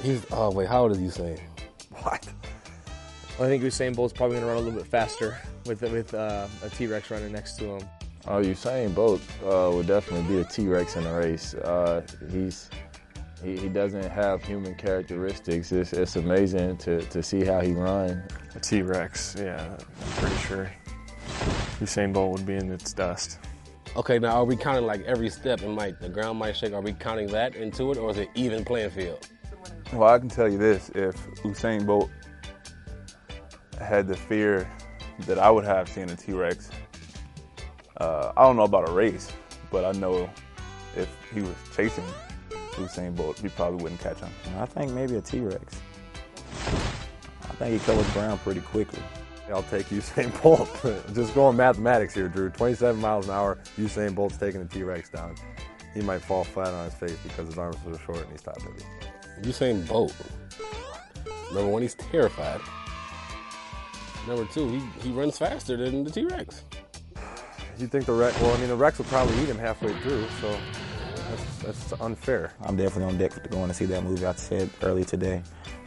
Oh wait, how old is Usain? What? I think Usain Bolt's probably going to run a little bit faster with a T-Rex running next to him. Oh, Usain Bolt would definitely be a T-Rex in the race. He doesn't have human characteristics. It's amazing to see how he runs. A T-Rex, yeah, I'm pretty sure Usain Bolt would be in its dust. Okay, now are we counting like every step and the ground might shake? Are we counting that into it, or is it even playing field? Well, I can tell you this: if Usain Bolt had the fear that I would have seeing a T-Rex, I don't know about a race, but I know if he was chasing Usain Bolt, he probably wouldn't catch him. I think maybe a T-Rex. I think he covers ground pretty quickly. I'll take Usain Bolt. Just going mathematics here, Drew. 27 miles an hour, Usain Bolt's taking the T-Rex down. He might fall flat on his face because his arms are so short and he's top heavy. Usain Bolt. Number one, he's terrified. Number two, he runs faster than the T-Rex. You think the Rex? Well, I mean, the Rex will probably eat him halfway through, so that's unfair. I'm definitely on deck for going to see that movie. I said earlier today,